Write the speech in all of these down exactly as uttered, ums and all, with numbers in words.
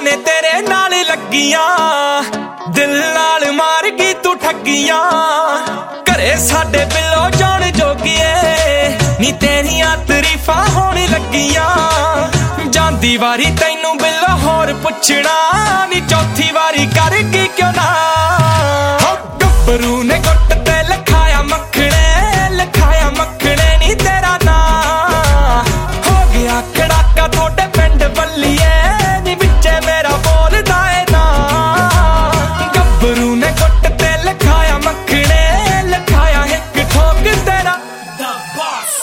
ने तेरे नाल लगियां, दिल नाल मार गई तू ठगियां। घरे साडे बिलो जान जोगिए नी तेरियां तरीफां होण लगियां। जांदी वारी तैनू बिलो होर पुछना नी चौथी वारी कर गई क्यों ना। गब्बरू ने गुट ते लिखाया मखणे, लिखाया मखणे नी तेरा ना। हो गया खड़ाका थोड़े पिंड बल्लीए नी विचे मेरा बोलदा है ना। गब्बरू ने गुट ते लिखाया मखणे, लिखाया एक ठोक तेरा द बॉस।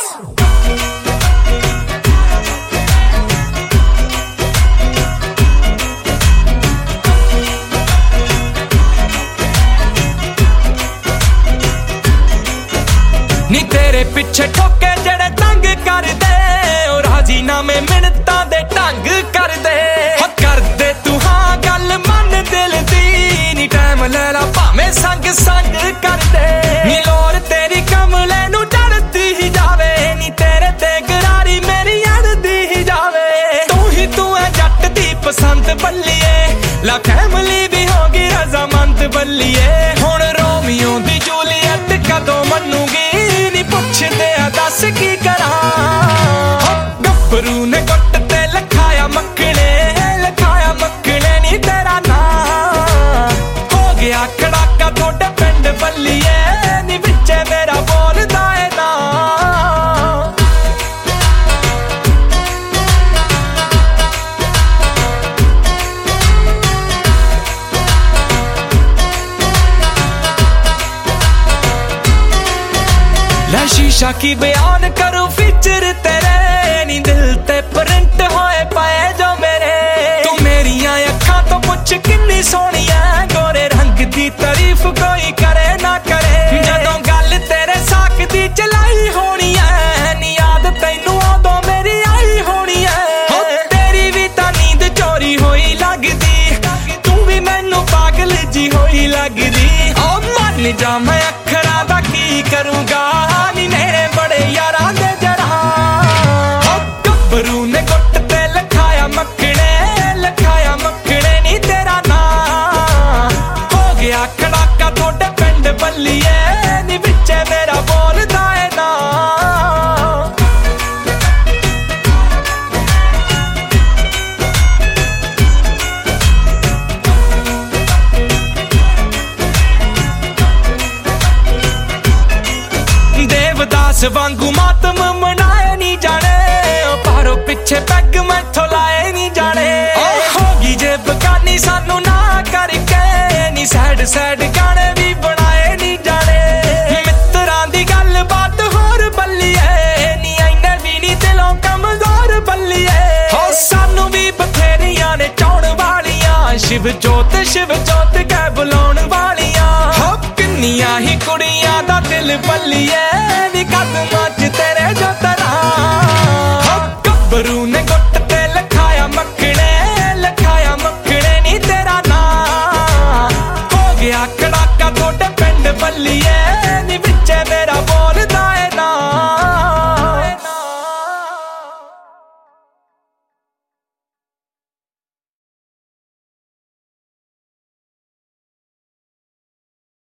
नी तेरे पिछे ठोके जड़े तंग कर दे, और राजीनामे मिन्नतां दे ढंग कर दे। कर दे तू हाँ गल मन दिल दी, नी टाइम ले ला भावें संग संग कर दे। नी लोर तेरी कमले नू चढ़ती ही जावे, नी तेरे ते गरारी मेरी अड़दी ही जावे। तू ही तू है जट दी पसंद बल्लीए, ला फैमिली भी होगी रजामंद बल्लीए। हुण रोमियो दी जूलियट कदों मनूगी, पुछदे आ दस की करा। गब्बरू ने गुट ते लिखाया मखणे, लिखाया मखणे नी तेरा ना। हो गया खड़ाका थोड़े पिंड बल्लीए नी विचे मेरा बोलदा है ना। लै शीशा की बयान करूं फीचर तेरे, नी दिल ते प्रिंट होए पाए जो मेरे। तू मेरियां अखां तो पुछ किन्नी सोहनी है, गोरे रंग दी तारीफ कोई करे ना करे। जदों गल तेरे साक दी चलाई होनी है, नी याद तैनू उदों मेरी आई होनी है। तेरी भी तां नींद चोरी होई लगदी, तू भी मैनू पागल जी होई लगदी। ओ मन जा मैं अखरां दा की करूंगा, गब्बरू ने गुट ते लिखाया मखणे, लिखाया मखणे नी तेरा ना। हो गया खड़ाका थोड़े पिंड बल्लीए नी विचे मेरा बोलदा है ना। देवदास वांगू मातम मनाए नी जाने, पारो पिछे पैग मैथों लाए नी जाने। होगी जे बगानी सानू ना करके, नी सैड सैड गाने भी बनाए नी जाने। मित्रां दी गल बात होर बल्लीए, नी इन्ने भी नी दिलों कमजोर बल्लीए। हो सानू भी बथेरियां ने चाउण वालियां, शिव जोत शिव जोत कह बुलाउण वालियां। हो किन्नियां ही कुड़ियां दा दिल बल्लीए, नी कदमां च तेरे जो तरा। गब्बरू ने गुट ते लिखाया मखणे, लिखाया मखणे नी तेरा ना। हो गया खड़ाका थोड़े पिंड बल्लीए नी विचे मेरा बोल